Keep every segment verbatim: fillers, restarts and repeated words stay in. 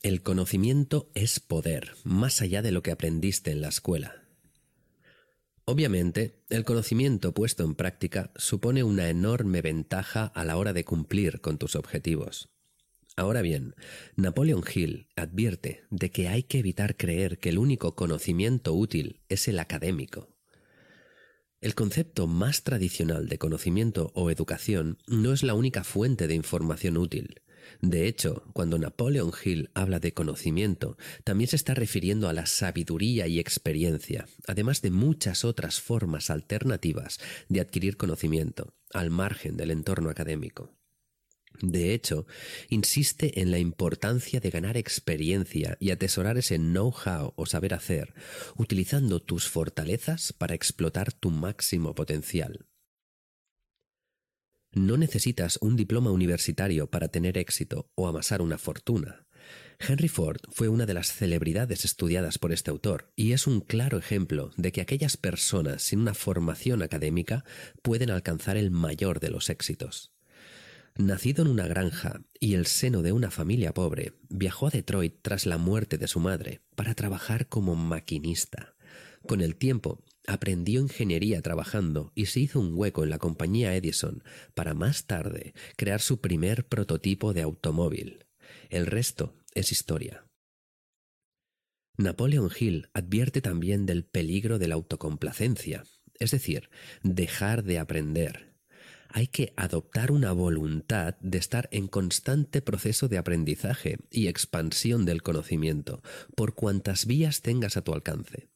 El conocimiento es poder, más allá de lo que aprendiste en la escuela. Obviamente, el conocimiento puesto en práctica supone una enorme ventaja a la hora de cumplir con tus objetivos. Ahora bien, Napoleon Hill advierte de que hay que evitar creer que el único conocimiento útil es el académico. El concepto más tradicional de conocimiento o educación no es la única fuente de información útil. De hecho, cuando Napoleon Hill habla de conocimiento, también se está refiriendo a la sabiduría y experiencia, además de muchas otras formas alternativas de adquirir conocimiento, al margen del entorno académico. De hecho, insiste en la importancia de ganar experiencia y atesorar ese know-how o saber hacer, utilizando tus fortalezas para explotar tu máximo potencial. No necesitas un diploma universitario para tener éxito o amasar una fortuna. Henry Ford fue una de las celebridades estudiadas por este autor y es un claro ejemplo de que aquellas personas sin una formación académica pueden alcanzar el mayor de los éxitos. Nacido en una granja y el seno de una familia pobre, viajó a Detroit tras la muerte de su madre para trabajar como maquinista. Con el tiempo, aprendió ingeniería trabajando y se hizo un hueco en la compañía Edison para más tarde crear su primer prototipo de automóvil. El resto es historia. Napoleon Hill advierte también del peligro de la autocomplacencia, es decir, dejar de aprender. Hay que adoptar una voluntad de estar en constante proceso de aprendizaje y expansión del conocimiento, por cuantas vías tengas a tu alcance.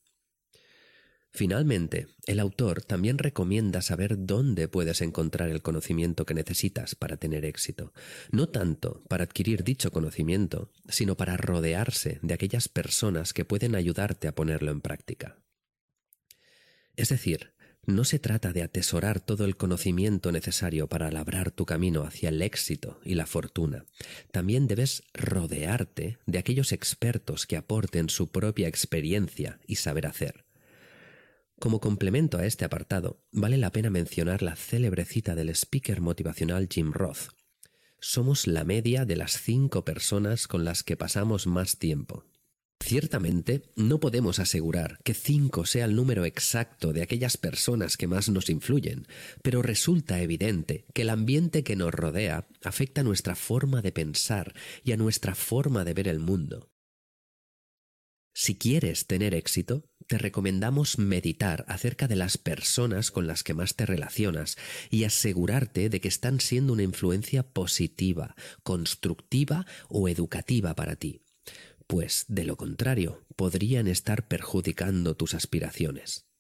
Finalmente, el autor también recomienda saber dónde puedes encontrar el conocimiento que necesitas para tener éxito, no tanto para adquirir dicho conocimiento, sino para rodearse de aquellas personas que pueden ayudarte a ponerlo en práctica. Es decir, no se trata de atesorar todo el conocimiento necesario para labrar tu camino hacia el éxito y la fortuna. También debes rodearte de aquellos expertos que aporten su propia experiencia y saber hacer. Como complemento a este apartado, vale la pena mencionar la célebre cita del speaker motivacional Jim Roth. Somos la media de las cinco personas con las que pasamos más tiempo. Ciertamente, no podemos asegurar que cinco sea el número exacto de aquellas personas que más nos influyen, pero resulta evidente que el ambiente que nos rodea afecta a nuestra forma de pensar y a nuestra forma de ver el mundo. Si quieres tener éxito, te recomendamos meditar acerca de las personas con las que más te relacionas y asegurarte de que están siendo una influencia positiva, constructiva o educativa para ti, pues de lo contrario podrían estar perjudicando tus aspiraciones.